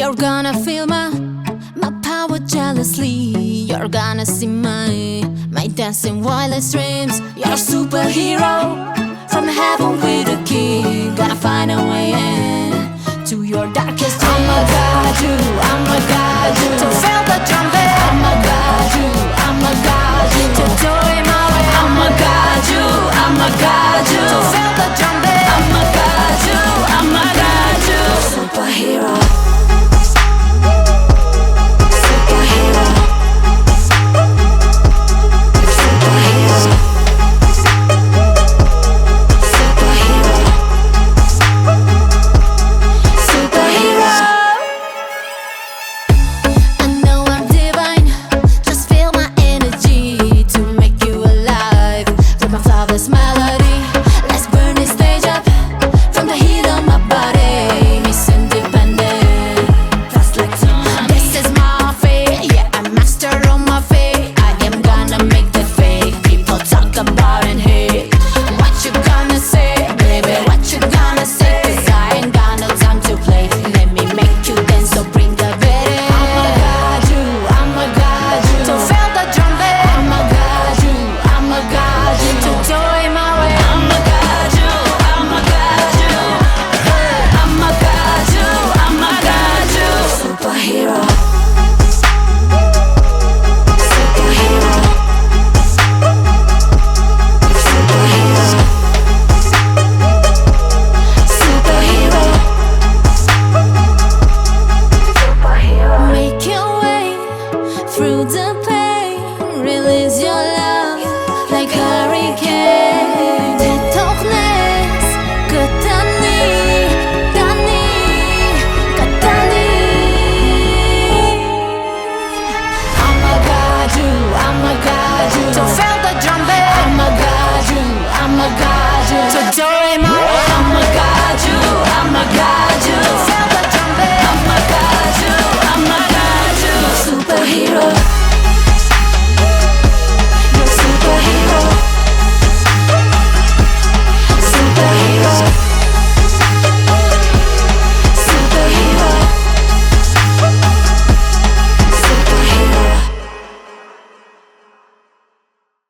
You're gonna feel my power jealously. You're gonna see my dancing wildest dreams. You're a superhero from heaven with a key. Gonna find a way in to your darkest dreams. I'ma guide you, I'ma guide you to feel the trumpet. I'ma guide you, I'ma guide you to do it my way. I'ma guide you, I'ma guide you to feel the trumpet. I'ma guide you, I'ma guide you. Superhero. Through the pain, release your love like hurricane. Darkness, Katani, Tani, Katani. I'ma guide you, I'ma guide you to feel the trumpet. I'ma guide you, I'ma guide you to do it my way. I'ma guide you, I'ma guide you.